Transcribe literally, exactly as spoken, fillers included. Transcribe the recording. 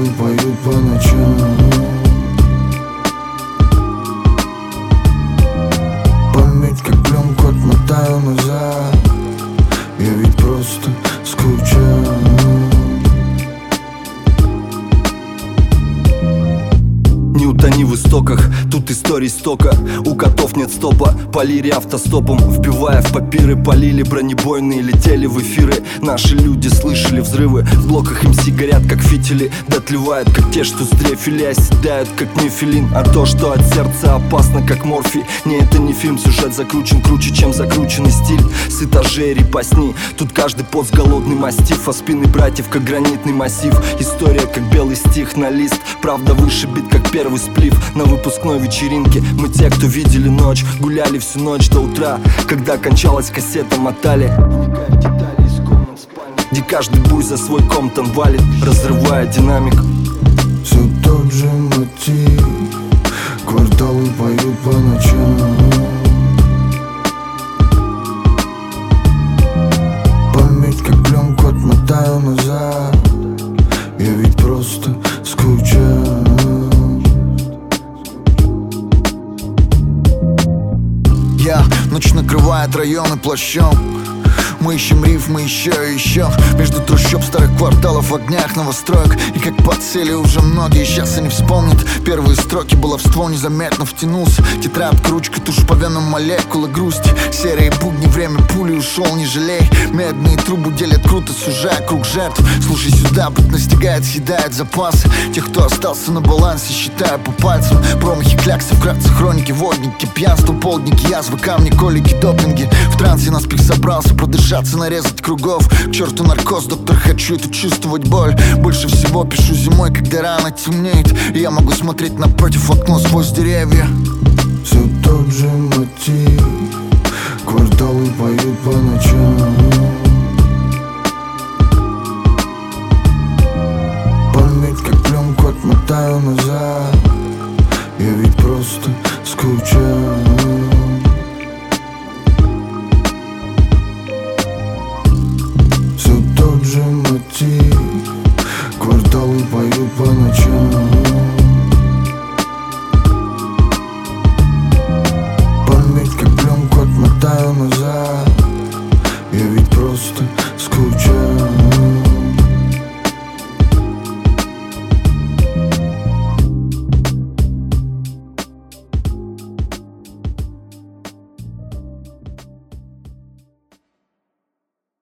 Кварталы поют по ночам. Память как пленку отмотаю назад. Я ведь просто скучаю. Не утони в истоках, тут историй стока. У котов нет стопа, полири автостопом. Вбивая в папиры, полили бронебойные, летели в эфиры. Наши люди слышали взрывы. В блоках МС горят как фитили, дотлевают как те, что сдрефили, оседают как нефилин. А то, что от сердца опасно как морфий. Не, это не фильм, сюжет закручен круче, чем закрученный стиль. С этажей репостни, тут каждый пост голодный мастиф. А спины братьев как гранитный массив. История как белый стих на лист. Правда вышибит как первый сплив. На выпускной вечеринке мы те, кто видели ночь. Гуляли всю ночь до утра. Когда кончалась кассета, мотали где каждый буй за свой комптон валит, разрывая динамик. Все тот же мотив. Кварталы поют по ночам. Память как пленку отмотаю назад. Я ведь просто скучаю. Я, ночь накрывает районы плащом. Мы ищем рифмы еще и еще. Между трущоб старых кварталов в огнях новостроек. И как по цели уже многие сейчас и не вспомнят. Первые строки баловство незаметно втянулся. Тетрадка, ручка, тушь по венам, молекулы грусти. Серые будни, время пули ушел, не жалей. Медные трубы делят круто, сужая круг жертв. Слушай сюда, быт настигает, съедает запасы. Тех, кто остался на балансе, считая по пальцам. Промахи, кляксы, вкратце хроники, водники, пьянство, полдники, язвы, камни, колики, допинги. В трансе наспех собрался, продышаться, нарезать кругов. К черту наркоз, доктор, хочу эту чувствовать боль. Больше всего пишу зимой, когда рано темнеет. И я могу смотреть напротив окно сквозь деревья. Все тот же мотив. Кварталы поют по ночам. Память как пленку отмотаю назад. Я ведь просто скучаю.